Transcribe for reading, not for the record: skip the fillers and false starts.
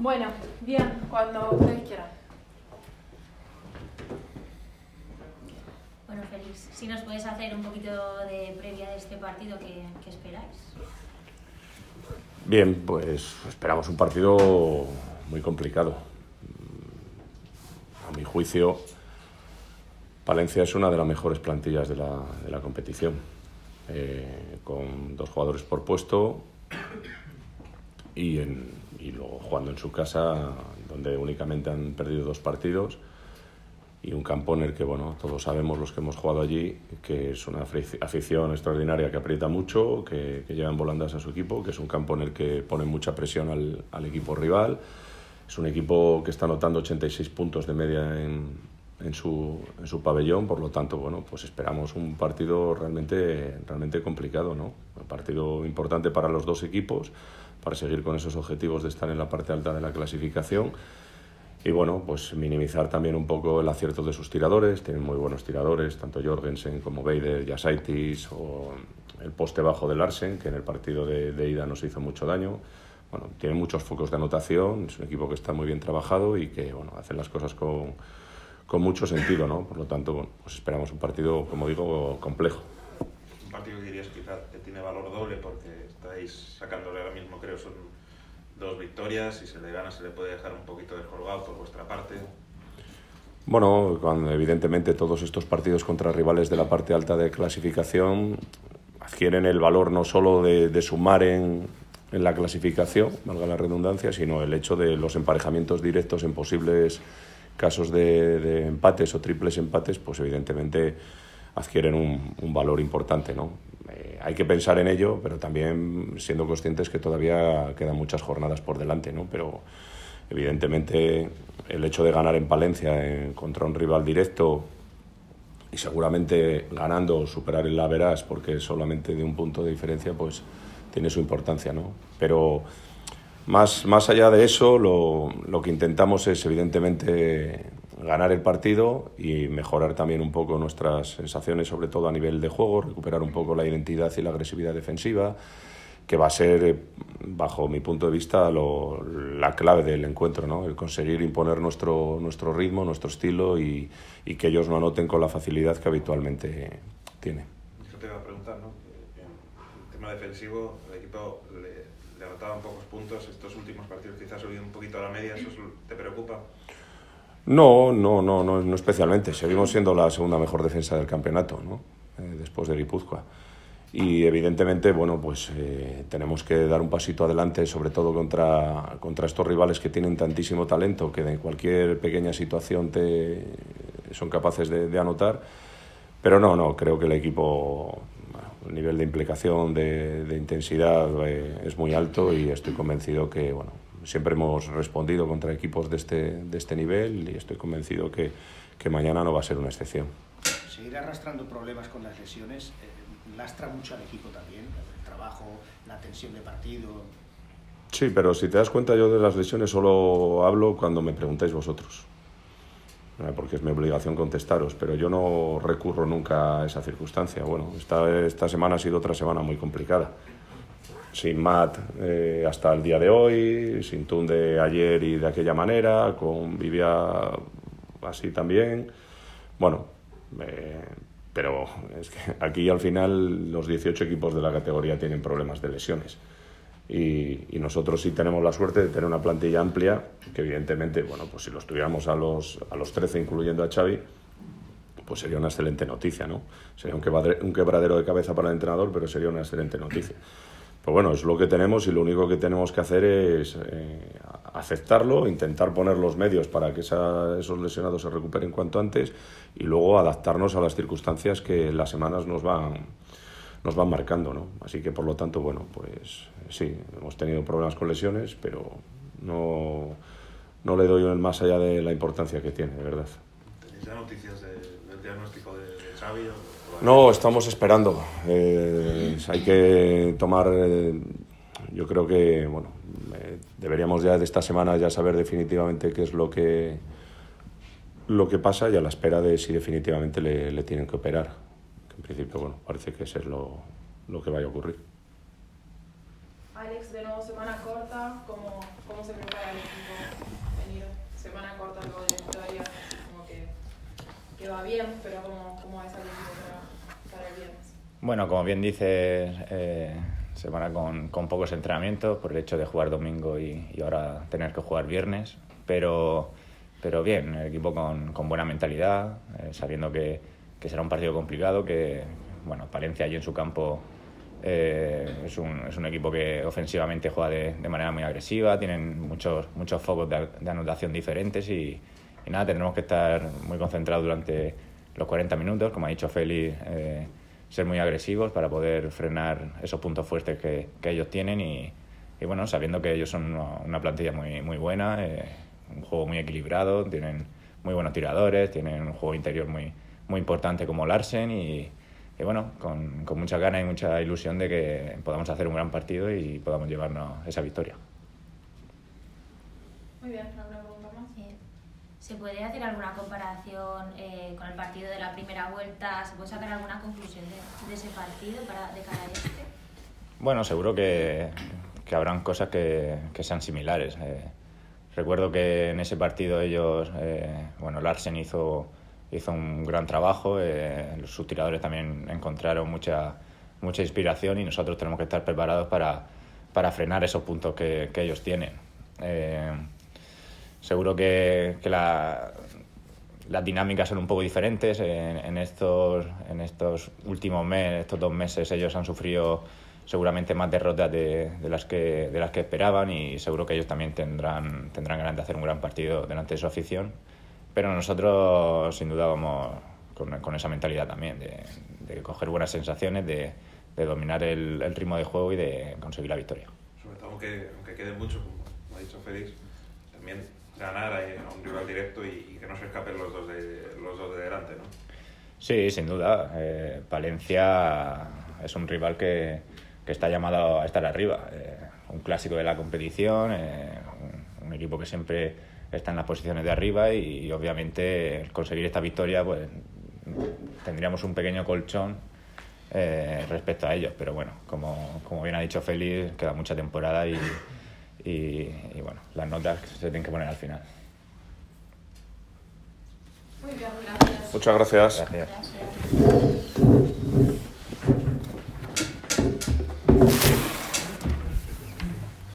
Bueno, bien, cuando ustedes quieran. Bueno, Félix, si nos puedes hacer un poquito de previa de este partido, ¿qué esperáis? Bien, pues esperamos un partido muy complicado. A mi juicio, Palencia es una de las mejores plantillas de la competición, con 2 jugadores por puesto y luego jugando en su casa, donde únicamente han perdido 2 partidos, y un campo en el que, bueno, todos sabemos, los que hemos jugado allí, que es una afición extraordinaria, que aprieta mucho, que lleva en volandas a su equipo, que es un campo en el que pone mucha presión al equipo rival. Es un equipo que está anotando 86 puntos de media en su pabellón, por lo tanto, bueno, pues esperamos un partido realmente complicado, ¿no? Un partido importante para los 2 equipos, para seguir con esos objetivos de estar en la parte alta de la clasificación. Y bueno, pues minimizar también un poco el acierto de sus tiradores. Tienen muy buenos tiradores, tanto Jorgensen como Beider, Jasaitis, o el poste bajo de Larsen, que en el partido de ida nos hizo mucho daño. Bueno, tiene muchos focos de anotación, es un equipo que está muy bien trabajado y que, bueno, hace las cosas con mucho sentido, ¿no? Por lo tanto, bueno, pues esperamos un partido, como digo, complejo. Un partido que dirías quizás que tiene valor doble, porque estáis sacándole ahora mismo, creo, son 2 victorias, si se le gana se le puede dejar un poquito descolgado por vuestra parte. Bueno, evidentemente todos estos partidos contra rivales de la parte alta de clasificación adquieren el valor no solo de sumar en la clasificación, valga la redundancia, sino el hecho de los emparejamientos directos en posibles casos de empates o triples empates, pues evidentemente adquieren un valor importante, ¿no? Hay que pensar en ello, pero también siendo conscientes que todavía quedan muchas jornadas por delante, ¿no? Pero evidentemente el hecho de ganar en Palencia contra un rival directo y seguramente ganando o superar el average, porque solamente de un punto de diferencia, pues tiene su importancia, ¿no? Pero más allá de eso, lo que intentamos es evidentemente ganar el partido y mejorar también un poco nuestras sensaciones, sobre todo a nivel de juego, recuperar un poco la identidad y la agresividad defensiva, que va a ser, bajo mi punto de vista, la clave del encuentro, ¿no? El conseguir imponer nuestro ritmo, nuestro estilo y que ellos no anoten con la facilidad que habitualmente tiene. Yo te iba a preguntar, ¿no? En el tema defensivo, el equipo le anotaban pocos puntos, estos últimos partidos quizás ha subido un poquito a la media, ¿eso te preocupa? No especialmente. Seguimos siendo la segunda mejor defensa del campeonato, ¿no? Después de Guipúzcoa. Y evidentemente, bueno, pues tenemos que dar un pasito adelante, sobre todo contra estos rivales que tienen tantísimo talento, que en cualquier pequeña situación son capaces de anotar. Pero no, creo que el equipo, el nivel de implicación, de intensidad es muy alto, y estoy convencido que, bueno, siempre hemos respondido contra equipos de este nivel, y estoy convencido que mañana no va a ser una excepción. Seguir arrastrando problemas con las lesiones lastra mucho al equipo también, el trabajo, la tensión de partido. Sí, pero si te das cuenta, yo de las lesiones solo hablo cuando me preguntáis vosotros, porque es mi obligación contestaros, pero yo no recurro nunca a esa circunstancia. Bueno, esta semana ha sido otra semana muy complicada. Sin Matt hasta el día de hoy, sin Tunde ayer y de aquella manera, con Vivia así también. Bueno, pero es que aquí al final los 18 equipos de la categoría tienen problemas de lesiones. Y nosotros sí tenemos la suerte de tener una plantilla amplia, que evidentemente, bueno, pues si los tuviéramos a los 13, incluyendo a Xavi, pues sería una excelente noticia, ¿no? Sería un quebradero de cabeza para el entrenador, pero sería una excelente noticia. Pues bueno, es lo que tenemos, y lo único que tenemos que hacer es aceptarlo, intentar poner los medios para que esos lesionados se recuperen cuanto antes, y luego adaptarnos a las circunstancias que las semanas nos van marcando, ¿no? Así que, por lo tanto, bueno, pues sí, hemos tenido problemas con lesiones, pero no le doy más allá de la importancia que tiene, de verdad. ¿Tenéis ya noticias del diagnóstico de Xavi? No, estamos esperando. Hay que tomar... yo creo que, bueno, deberíamos ya de esta semana ya saber definitivamente qué es lo que pasa, y a la espera de si definitivamente le tienen que operar. En principio, bueno, parece que eso es lo que vaya a ocurrir. Alex, de nuevo semana corta, ¿cómo se prepara el equipo? Venir semana corta luego de victoria, como que va bien, pero ¿cómo es el equipo para el viernes? Bueno, como bien dices, semana con pocos entrenamientos por el hecho de jugar domingo y ahora tener que jugar viernes, pero bien, el equipo con buena mentalidad, sabiendo que será un partido complicado, que bueno, Palencia allí en su campo es un equipo que ofensivamente juega de manera muy agresiva, tienen muchos focos de anotación diferentes y nada, tendremos que estar muy concentrados durante los 40 minutos, como ha dicho Félix, ser muy agresivos para poder frenar esos puntos fuertes que ellos tienen y bueno, sabiendo que ellos son una plantilla muy buena, un juego muy equilibrado, tienen muy buenos tiradores, tienen un juego interior muy importante como Larsen y bueno, con mucha ganas y mucha ilusión de que podamos hacer un gran partido y podamos llevarnos esa victoria. Muy bien, ¿alguna pregunta más? ¿Se puede hacer alguna comparación con el partido de la primera vuelta? ¿Se puede sacar alguna conclusión de ese partido de cara a este? Bueno, seguro que habrán cosas que sean similares. Recuerdo que en ese partido ellos, Larsen hizo un gran trabajo, sus tiradores también encontraron mucha inspiración y nosotros tenemos que estar preparados para frenar esos puntos que ellos tienen. Seguro que las dinámicas son un poco diferentes. En estos últimos meses, estos 2 meses, ellos han sufrido seguramente más derrotas de las que esperaban y seguro que ellos también tendrán ganas de hacer un gran partido delante de su afición. Pero nosotros sin duda vamos con esa mentalidad también de coger buenas sensaciones, de dominar el ritmo de juego y de conseguir la victoria. Sobre todo aunque quede mucho, como ha dicho Félix, también ganar a un rival directo y que no se escapen los dos de delante, ¿no? Sí, sin duda. Palencia es un rival que está llamado a estar arriba. Un clásico de la competición, un equipo que siempre está en las posiciones de arriba y obviamente el conseguir esta victoria pues tendríamos un pequeño colchón respecto a ellos, pero bueno, como bien ha dicho Félix, queda mucha temporada y bueno, las notas se tienen que poner al final. Muy bien, gracias. Muchas gracias. Gracias.